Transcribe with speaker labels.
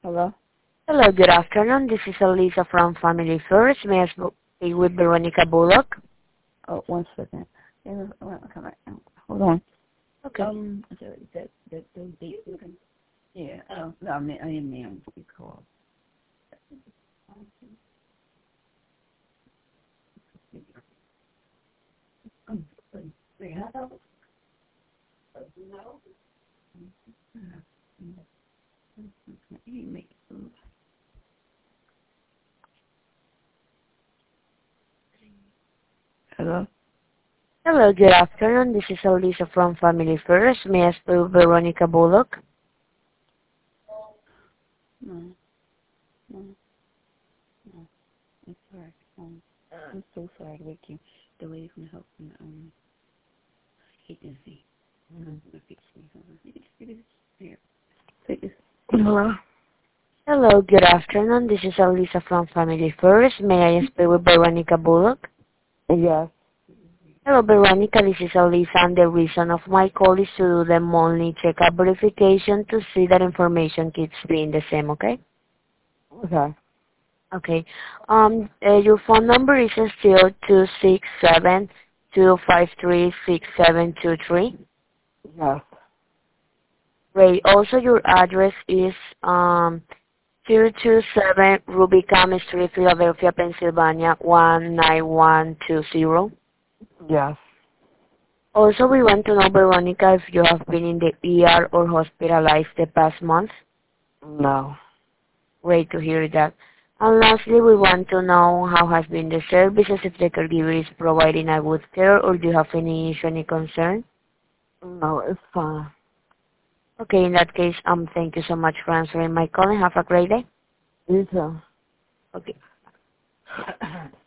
Speaker 1: Hello?
Speaker 2: Hello, good afternoon. This is Elisa from Family First. May I speak with Veronica Bullock?
Speaker 1: Oh, 1 second. Yeah, come right now. Hold on.
Speaker 2: Okay.
Speaker 1: Those dates. Yeah. Oh, no, I didn't mean to be called. Hello?
Speaker 2: Hello, good afternoon. This is Elisa from Family First. May I speak with Veronica Bullock?
Speaker 1: No, no, no. I'm sorry. I'm so sorry to wake you. The lady from the help from the agency. Here. Take this. Hello?
Speaker 2: Hello, good afternoon. This is Elisa from Family First. May I speak with Veronica Bullock?
Speaker 1: Yes.
Speaker 2: Hello, Veronica. This is Elisa, and the reason of my call is to do the monthly checkup verification to see that information keeps being the same, okay?
Speaker 1: Okay.
Speaker 2: Okay. Your phone number is still 267-253-6723.
Speaker 1: Yes.
Speaker 2: Great. Also, your address is 227 Rubicam Street, Philadelphia, Pennsylvania, 19120.
Speaker 1: Yes.
Speaker 2: Also, we want to know, Veronica, if you have been in the ER or hospitalized the past month.
Speaker 1: No.
Speaker 2: Great to hear that. And lastly, we want to know how has been the services, if the caregiver is providing a good care, or do you have any issue, any concern?
Speaker 1: No, it's fine.
Speaker 2: Okay, in that case, thank you so much for answering my call and have a great day.
Speaker 1: You too.
Speaker 2: Okay.